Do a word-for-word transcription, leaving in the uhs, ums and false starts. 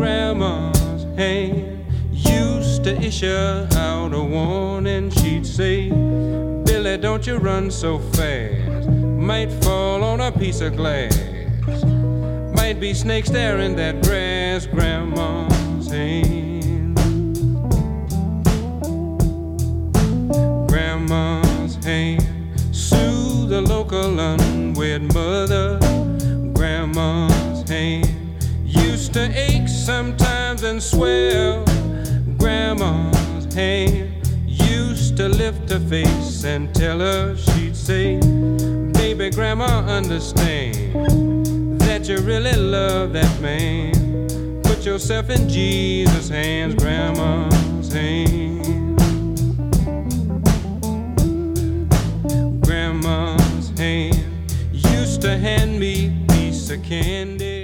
Grandma's hand used to issue out a warning. She'd say, Billy, don't you run so fast, might fall on a piece of glass, might be snakes there in that grass. Grandma's hand, Grandma's hand soothe the local unwed mother. Grandma's hand used to ache sometimes and swell. Grandma's hand used to lift her face and tell her, she'd say, baby, Grandma, understand that you really love that man. Put yourself in Jesus' hands. Grandma's hand, Grandma's hand used to hand me a piece of candy.